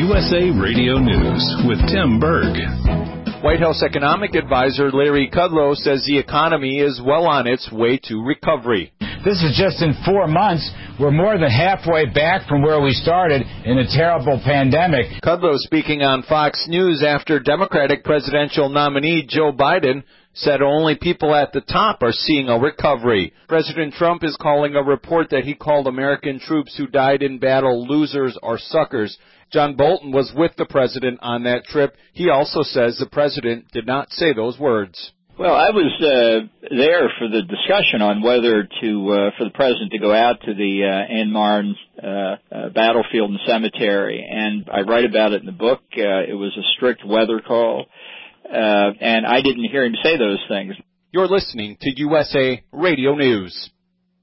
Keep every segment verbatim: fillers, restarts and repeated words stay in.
U S A Radio News with Tim Berg. White House economic advisor Larry Kudlow says the economy is well on its way to recovery. This is just in four months. We're more than halfway back from where we started in a terrible pandemic. Kudlow speaking on Fox News after Democratic presidential nominee Joe Biden said only people at the top are seeing a recovery. President Trump is calling a report that he called American troops who died in battle losers or suckers. John Bolton was with the president on that trip. He also says the president did not say those words. Well, I was uh, there for the discussion on whether to uh, for the president to go out to the uh, Ann Marne uh, uh, battlefield and cemetery, and I write about it in the book. Uh, it was a strict weather call, uh, and I didn't hear him say those things. You're listening to U S A Radio News.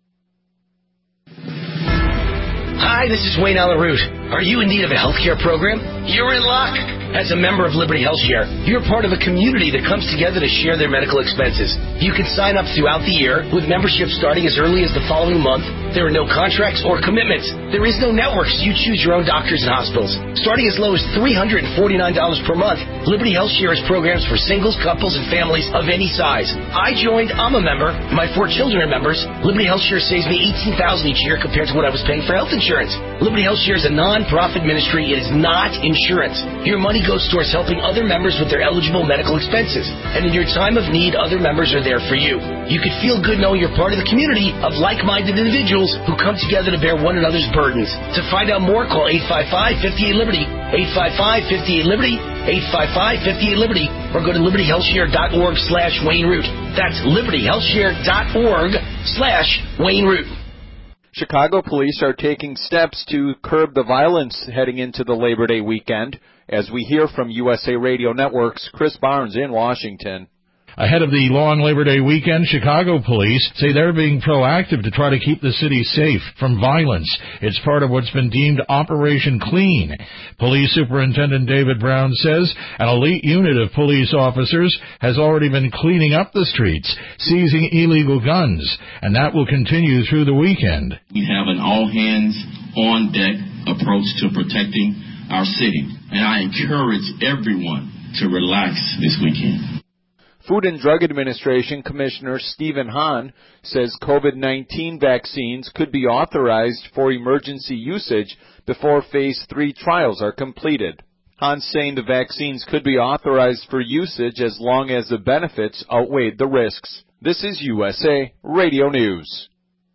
Hi, this is Wayne Allen Root. Are you in need of a health care program? You're in luck. As a member of Liberty Health Share, you're part of a community that comes together to share their medical expenses. You can sign up throughout the year with membership starting as early as the following month. There are no contracts or commitments. There is no network, so you choose your own doctors and hospitals. Starting as low as three hundred forty-nine dollars per month, Liberty Health Share has programs for singles, couples, and families of any size. I joined. I'm a member. My four children are members. Liberty Health Share saves me eighteen thousand dollars each year compared to what I was paying for health insurance. Liberty Health Share is a non-profit ministry. It is not insurance. Your money goes towards helping other members with their eligible medical expenses. And in your time of need, other members are there for you. You can feel good knowing you're part of the community of like-minded individuals who come together to bear one another's burdens. To find out more, call eight five five, five eight, Liberty, eight five five, five eight, Liberty, eight five five, five eight, Liberty, or go to liberty health share dot org slash Wayne Root. That's liberty health share dot org slash Wayne Root. Chicago police are taking steps to curb the violence heading into the Labor Day weekend, as we hear from U S A Radio Network's Chris Barnes in Washington. Ahead of the long Labor Day weekend, Chicago police say they're being proactive to try to keep the city safe from violence. It's part of what's been deemed Operation Clean. Police Superintendent David Brown says an elite unit of police officers has already been cleaning up the streets, seizing illegal guns, and that will continue through the weekend. We have an all-hands-on-deck approach to protecting our city, and I encourage everyone to relax this weekend. Food and Drug Administration Commissioner Stephen Hahn says COVID nineteen vaccines could be authorized for emergency usage before Phase three trials are completed. Hahn's saying the vaccines could be authorized for usage as long as the benefits outweighed the risks. This is U S A Radio News.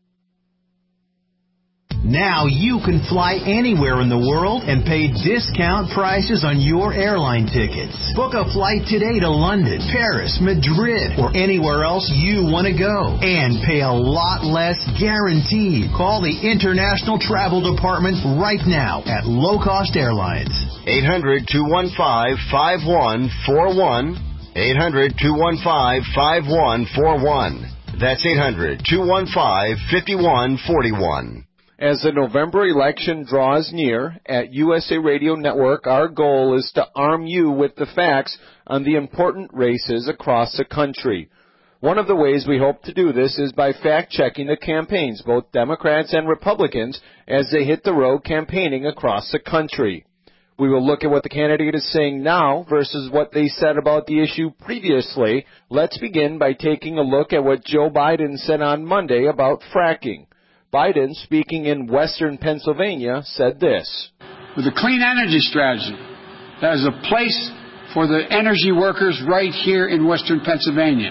Now you can fly anywhere in the world and pay discount prices on your airline tickets. Book a flight today to London, Paris, Madrid, or anywhere else you want to go. And pay a lot less guaranteed. Call the International Travel Department right now at Low Cost Airlines. eight hundred, two one five, five one four one. eight hundred, two one five, five one four one. That's eight hundred, two one five, five one four one. As the November election draws near, at U S A Radio Network, our goal is to arm you with the facts on the important races across the country. One of the ways we hope to do this is by fact-checking the campaigns, both Democrats and Republicans, as they hit the road campaigning across the country. We will look at what the candidate is saying now versus what they said about the issue previously. Let's begin by taking a look at what Joe Biden said on Monday about fracking. Biden, speaking in western Pennsylvania, said this. With a clean energy strategy, that is a place for the energy workers right here in western Pennsylvania.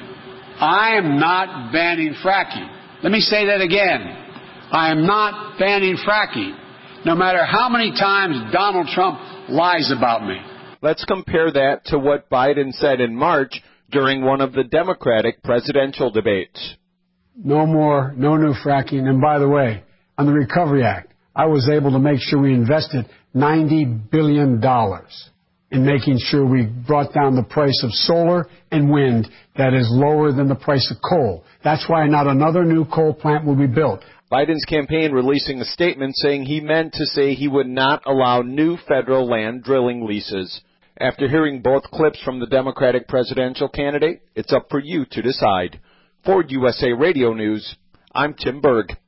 I am not banning fracking. Let me say that again. I am not banning fracking, no matter how many times Donald Trump lies about me. Let's compare that to what Biden said in March during one of the Democratic presidential debates. No more, no new fracking. And by the way, on the Recovery Act, I was able to make sure we invested ninety billion dollars in making sure we brought down the price of solar and wind that is lower than the price of coal. That's why not another new coal plant will be built. Biden's campaign releasing a statement saying he meant to say he would not allow new federal land drilling leases. After hearing both clips from the Democratic presidential candidate, it's up for you to decide. For U S A Radio News, I'm Tim Berg.